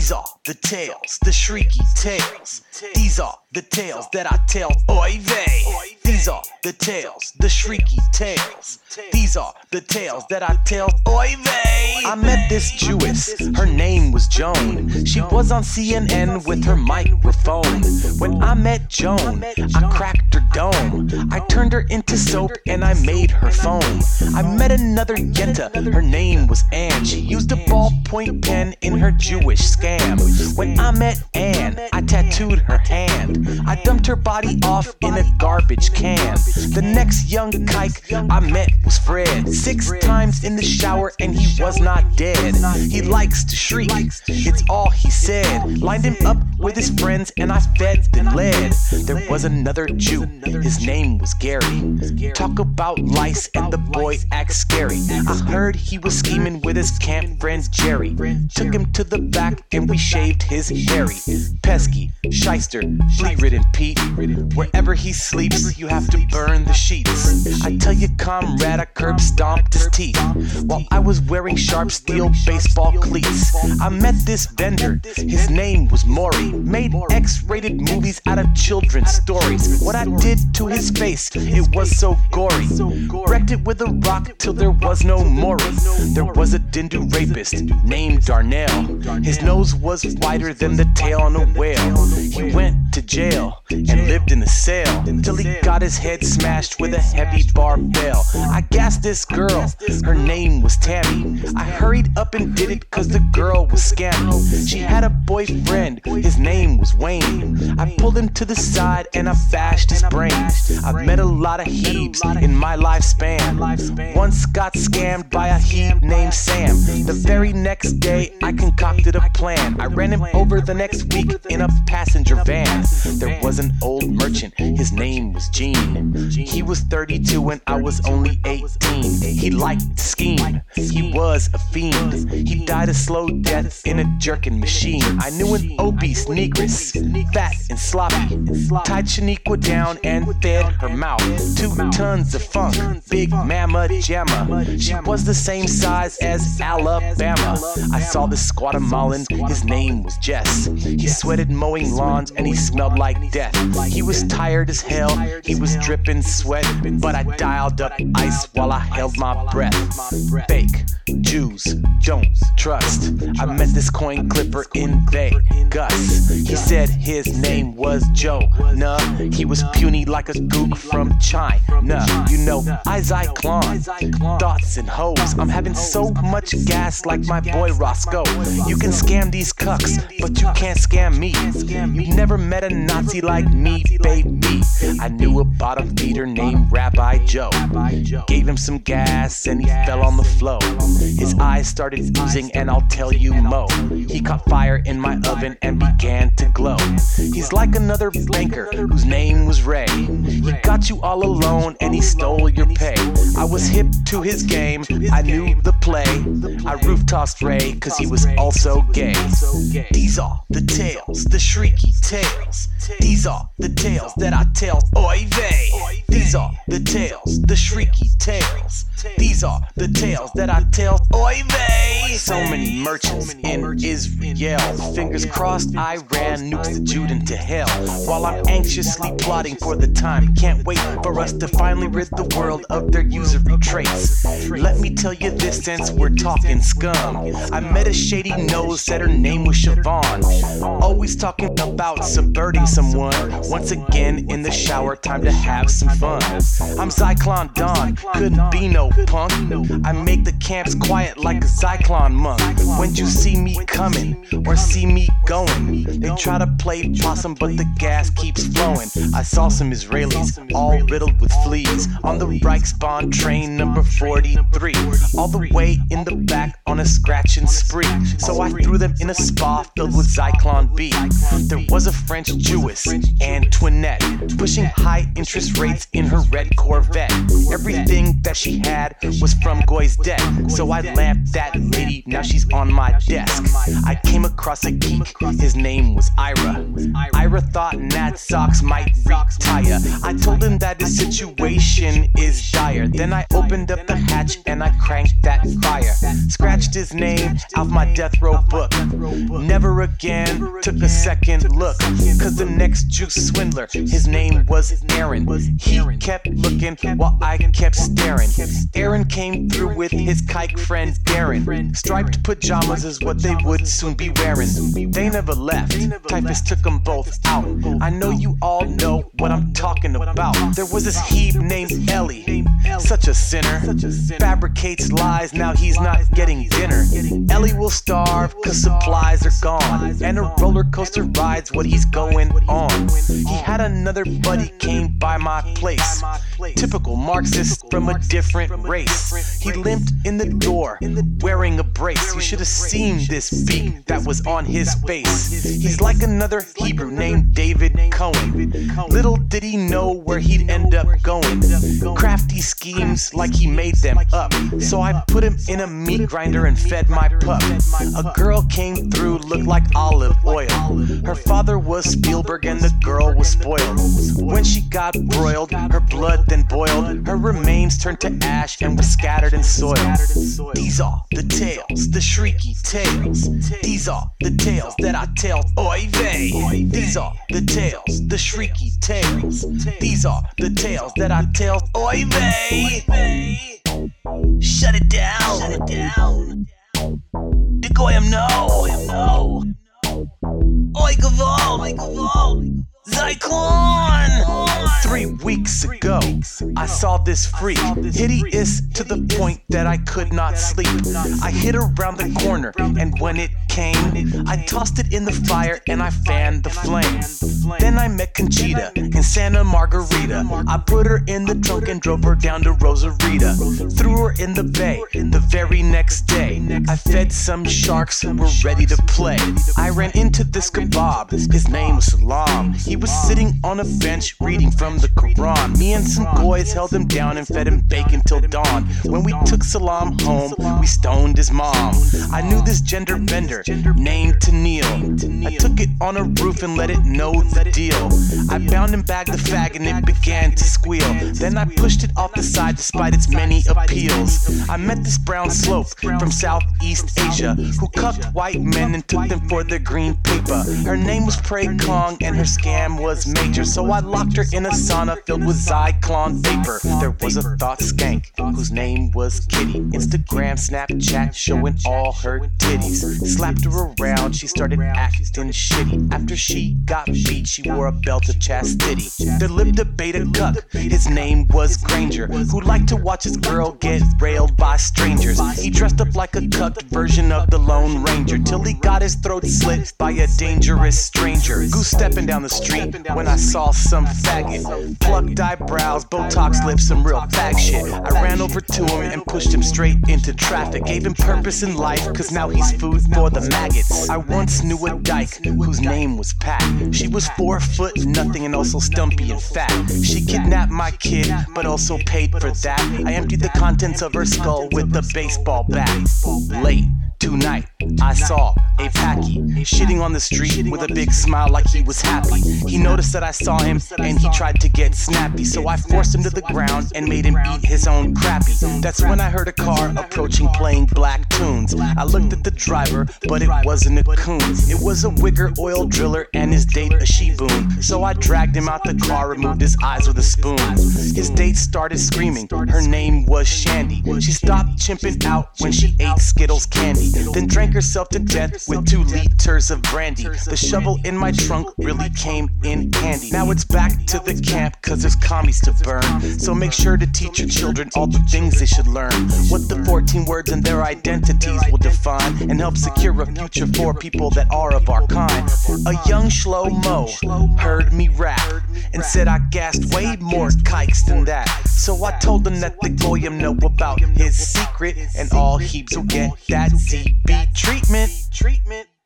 These are the tales, the shrieky tales. These are the tales that I tell. Oy vey. These are the tales, the shrieky tales. These are the tales that I tell. Oy vey. I met this Jewess, her name was Joan. She was on CNN with her microphone. When I met Joan, I cracked her dome. I turned her into soap and I made her foam. I met another Yenta, her name was Ann. She used a ballpoint pen in her Jewish scam. When I met Ann, I tattooed her hand. I dumped her body off in a garbage can. The next young kike I met was Fred. 6 times in the shower and he was not dead. He likes to shriek, it's all he said. Lined him up with his friends and I fed them lead. There was another Jew, his name was Gary. Talk about lice and the boy acts scary. I heard he was scheming with his camp friend Jerry. Took him to the back and we shaved his hairy. Pesky, shyster, flea-ridden Pete. Wherever he sleeps, you have to burn the sheets. I tell you, comrade, I curb stomped his teeth while I was wearing sharp steel baseball cleats. I met this vendor, his name was Maury. Made X-rated movies out of children's stories. What I did to his face, it was so gory. Wrecked it with a rock till there was no Maury. There was a Dindu rapist named Darnell. His nose was wider than the tail on a whale. He went to jail and lived in a cell till he got his head smashed with a heavy barbell. I gassed this girl, her name was Tammy. I hurried up and did it cause the girl was scammy. She had a boyfriend, his name was Wayne. I pulled him to the side and I bashed his brain. I've met a lot of heebs in my lifespan. Once got scammed by a heeb named Sam. The very next day I concocted a plan. I ran him over the next week in a passenger van. There was an old merchant, his name was Gene. He was 32 when I was only 18. He liked to scheme, he was a fiend. He died a slow death in a jerking machine. I knew an obese negress, fat and sloppy. Tied Shaniqua down and fed her mouth. 2 tons of funk, big mama jamma. She was the same size as Alabama. I saw this Guatemalan, his name was Jess. He sweated mowing lawns and he smelled like death. He was tired as hell, he was dripping sweat, but I dialed up ice while I held my breath. Fake Jews don't trust. I met this coin clipper in Vegas. He said his name was Joe. Nah, he was puny like a gook from China. You know, I Zyklon, thoughts and hoes. I'm having so much gas like my boy Roscoe. You can scam these cucks, but you can't scam me. You've never met a Nazi like me, baby. I knew a bottom feeder named Rabbi Joe. Gave him some gas and he fell on the floor. His eyes started oozing and I'll tell you mo. He caught fire in my oven and began to glow. He's like another banker whose name was Ray. He got you all alone and he stole your pay. I was hip to his game, I knew the play. I roof tossed Ray cause he was also gay. These are the tales, the shrieky tales. These are the tales that I tell. Oy vey. These are the tales, the shrieky tales. These are the tales that I tell. Oy vey. So many merchants in Israel. Fingers crossed Iran nukes the Jude to hell. While I'm anxiously plotting for the time. Can't wait for us to finally rid the world of their usury traits. Let me tell you this since we're talking scum. I met a shady nose, said her name was Siobhan. Always talking about subverting someone. Once again in the shower, time to have some fun. I'm Zyklon Don, couldn't be no punk. I make the camps quiet like a Zyklon monk. When you see me coming or see me going, they try to play possum but the gas keeps flowing. I saw some Israelis all riddled with fleas on the Reichsbahn train number 43, all the way in the back on a scratching spree. So I threw them in a spa filled with Zyklon B. There was a French Jewess, Antoinette, pushing high interest rates in her red Corvette. Everything that she had was from Goy's debt, so I lamped that lady, now she's on my desk. I came across a geek, his name was Ira. Ira thought Nat Socks might retire. I told him that his situation is dire. Then I opened up the hatch and I cranked that fire. Scratched his name off my death row book. Never again took a second look, cause the next juice swindler, his name was Aaron. He kept looking while I kept staring. Aaron came through with his kike friend Darren. Striped pajamas is what they would soon be wearing. They never left, typhus took them both out. I know you all know what I'm talking about. There was this heeb named Ellie, such a sinner. Fabricates lies, now he's not getting dinner. Ellie will starve cause supplies are gone, and a roller coaster rides what he's going on. He had another buddy came by my place, typical Marxist from a different race. He limped in the door wearing a brace. You should have seen this beak that was on his face. He's like another Hebrew named David Cohen. Little did he know where he'd end up going. Crafty schemes like he made them up. So I put him in a meat grinder and fed my pup. A girl came through, looked like olive oil. Her father was Spielberg and the girl was spoiled. When she got broiled, her blood then boiled. Her remains turned to ash and were scattered in soil. These are the tales, the shrieky tales. These are the tales that I tell. Oy vey. These are the tales, the shrieky tales. These are the tales that I tell. Oy vey. Shut it down. Shut it down. The goyim no. Oy gavol. Zyklon! 3 weeks ago, I saw this freak, hideous to the point that I could not sleep. I hid around the corner, and when it came, I tossed it in the fire and I fanned the flame. Then I met Conchita in Santa Margarita. I put her in the trunk and drove her down to Rosarita. Threw her in the bay the very next day. I fed some sharks who were ready to play. I ran into this kebab, his name was Salam. He was sitting on a bench reading from the Quran. Me and some boys held him down and fed him bacon till dawn. When we took Salam home, we stoned his mom. I knew this gender bender named Tennille. I took it on a roof and let it know the deal. I bound and bagged the fag and it began to squeal. Then I pushed it off the side despite its many appeals. I met this brown slope from Southeast Asia who cucked white men and took them for their green paper. Her name was Prey Kong and her scam was major, so I locked her in a sauna filled with Zyklon vapor. There was a thought skank whose name was Kitty. Instagram, Snapchat, showing all her titties. Slapped her around, she started acting shitty. After she got beat, she wore a belt of chastity. There lived a beta cuck, his name was Granger, who liked to watch his girl get railed by strangers. He dressed up like a cucked version of the Lone Ranger, till he got his throat slit by a dangerous stranger. Goose stepping down the street when I saw some faggot. Plucked eyebrows, Botox lips, some real fag shit. I ran over to him and pushed him straight into traffic. Gave him purpose in life, cause now he's food for the maggots. I once knew a dyke whose name was Pat. She was 4 foot nothing and also stumpy and fat. She kidnapped my kid, but also paid for that. I emptied the contents of her skull with a baseball bat. Late tonight, I saw a Packy shitting on the street with a big smile like he was happy. He noticed that I saw him and he tried to get snappy, so I forced him to the ground and made him eat his own crappy. That's when I heard a car approaching playing black tunes. I looked at the driver, but it wasn't a coon. It was a Wigger oil driller and his date a she-boon. So I dragged him out the car, removed his eyes with a spoon. His date started screaming, her name was Shandy. She stopped chimping out when she ate Skittles candy, then drank herself to death with 2 liters of brandy. The shovel in my trunk really came in handy. Now it's back to the camp cause there's commies to burn. So make sure to teach your children all the things they should learn. What the 14 words and their identities will define, and help secure a future for people that are of our kind. A young Shlomo heard me rap and said I gassed way more kikes than that. So I told him that the goyim know about his secret, and all heaps will get that ZB treatment.